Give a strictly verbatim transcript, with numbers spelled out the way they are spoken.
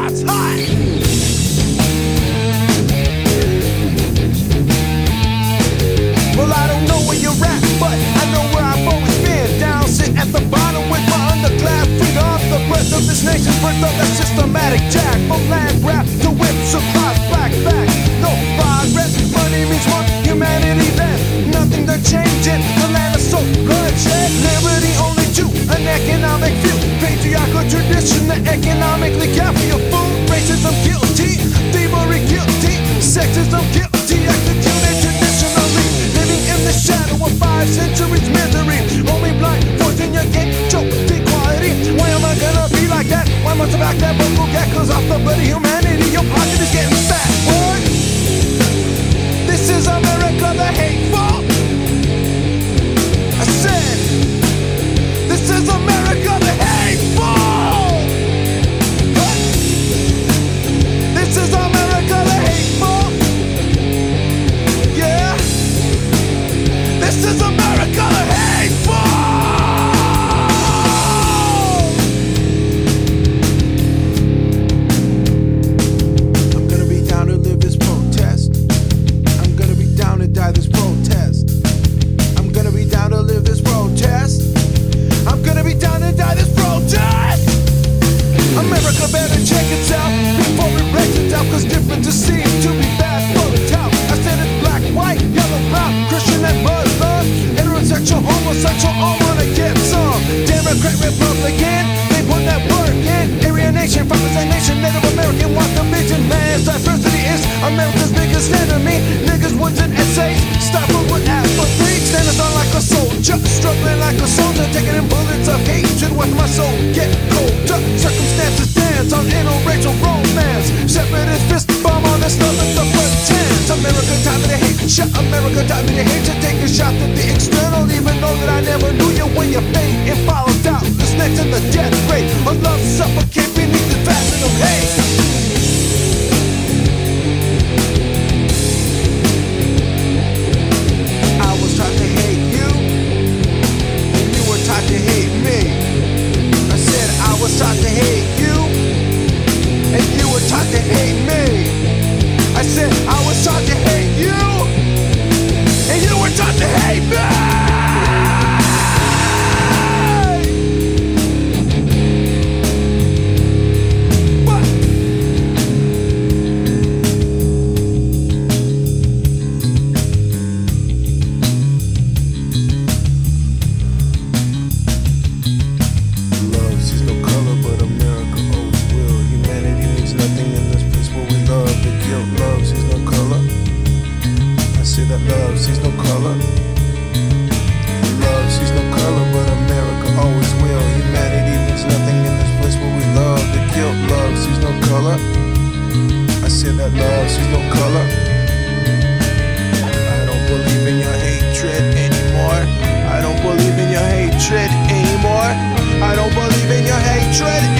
shots hot. Well, I don't know where you're at, but I know where I've always been. Down, sit at the bottom with my underclass feet off the breath of this nation's birth of that systematic jack. From land grab to whips across black back. No progress, money means one, humanity less. Nothing to change it, the land is so bloodshed. Liberty only to an economic view. Patriarchal tradition, the economically careful your food. Racism guilty, thievery guilty, sexism guilty, executed traditionally. Living in the shadow of five centuries misery. Only blind, forcing your game, choke with equality. Why am I gonna be like that? Why must I back that vocal get close off the bloody humanity? Your pocket is getting fat, boy. This is America the hateful. I said, this is America the hateful. Huh? This is America the hateful. Yeah. This is America the hateful. I'm gonna be down to live this protest. I'm gonna be down to die this protest. I'm gonna be down to live this protest. I'm gonna be down to die this protest. America better check itself before it wrecks itself, cause differences seem to be bad for the town. I said it's black, white, yellow, brown, Christian and Muslim, heterosexual, homosexual, all wanna get some. Democrat, Republican, they put that work in. Aryan nation, five percent nation, Native American, want the vision. Mass diversity is America's biggest enemy. Niggas, words and essays, stop it with apathy. Standing on like a soldier, struggling like a soldier, taking in bullets of hatred. Watch my soul get colder. Circumstances dance on interracial romance. Separatist fist bomb on the stuff at the first chance. America taught me to hate shot. America taught me to hate to take a shot at the external. Even though that I never knew you when you fade and followed out. The snakes in the death rate. A love suffocate beneath the fashion of hate. I was taught to hate you, and you were taught to hate me. I said I was taught to hate you, and you were taught to hate me. I said I was taught to hate you, and you were taught to hate me. Love sees no color. Love sees no color, but America always will. Humanity means nothing in this place where we love the guilt. Love sees no color. I said that love sees no color. I don't believe in your hatred anymore. I don't believe in your hatred anymore. I don't believe in your hatred